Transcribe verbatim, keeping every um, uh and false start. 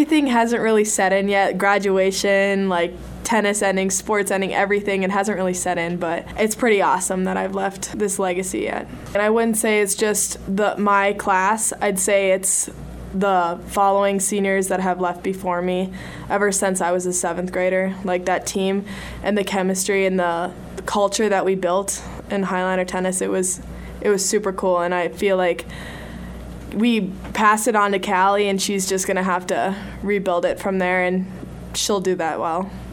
everything hasn't really set in yet. Graduation, like tennis ending, sports ending, everything, it hasn't really set in, but it's pretty awesome that I've left this legacy yet. And I wouldn't say it's just the my class. I'd say it's the following seniors that have left before me ever since I was a seventh grader. Like that team and the chemistry and the culture that we built in Highlander tennis, it was it was super cool, and I feel like we passed it on to Callie, and she's just going to have to rebuild it from there, and she'll do that well.